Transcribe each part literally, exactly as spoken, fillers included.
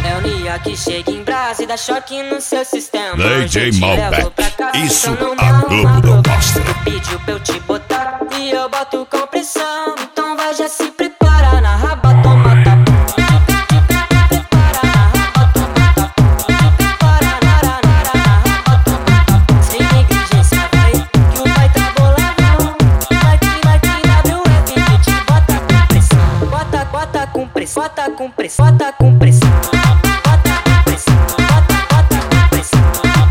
É o Nia que chega em brasa e dá choque no seu sistema. D J Malbec, isso a Globo não mostra. Tu pediu pra eu te botar e eu boto com pressão. Então vai, já se prepara na raba, toma tapa. Bota com pressão, bota com pressão, bota com pressão, bota, bota com pressão.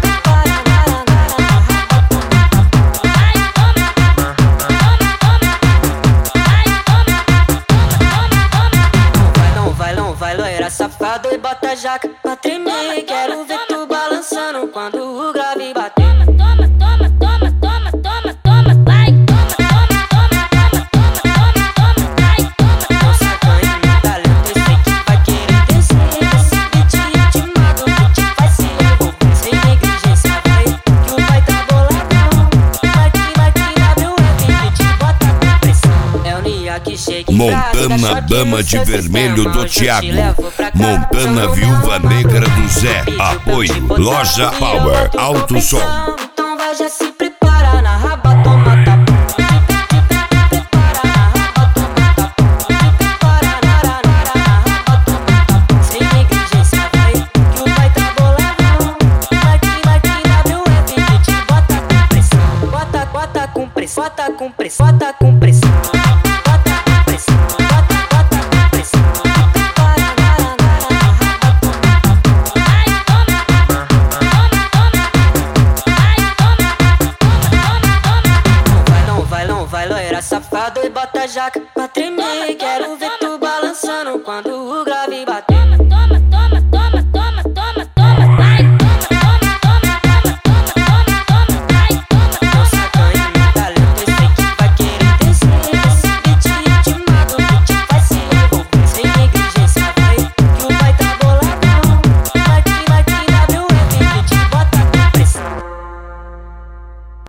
Ai, toma, toma, toma, ai, toma, toma, toma. Não vai, não vai, loira safado e bota a jaca pra tremer. Quero ver tu balançando quando o grave bater. Toma, toma, toma, toma, toma, toma, vai, toma, toma, toma, toma, toma, toma, vai, toma. Não sacanha no talento, eu sei que vai querer descer. Esse beat ritmado que te faz se envolver. Sem negligência, vai, que o pai tá boladão. Vai que, vai que abre o rap que te bota com pressão. É o Nia que chega em Montana, dama de vermelho do Thiago. Montana, viúva negra do Zé. Apoio, Loja Power, Alto Som. Então vai, já se prepara na raba, toma tapa. Sem negligência, vai, que o pai tá boladão. Vai que, vai que abre o rap que te bota com pressão. Bota, bota com pressão, bota com pressão, bota com pressão. Vai, loira safado e bota a jaca